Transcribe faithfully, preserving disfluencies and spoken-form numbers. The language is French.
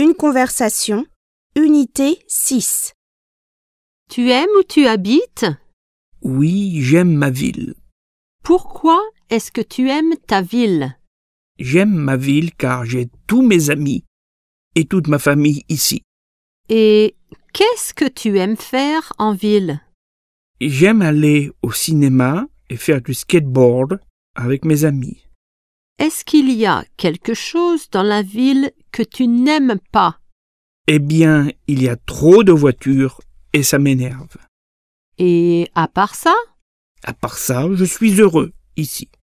Une conversation, unité six. Tu aimes où tu habites? Oui, j'aime ma ville. Pourquoi est-ce que tu aimes ta ville? J'aime ma ville car j'ai tous mes amis et toute ma famille ici. Et qu'est-ce que tu aimes faire en ville? J'aime aller au cinéma et faire du skateboard avec mes amis. Est-ce qu'il y a quelque chose dans la ville que tu n'aimes pas? Eh bien, il y a trop de voitures et ça m'énerve. Et à part ça? À part ça, je suis heureux ici.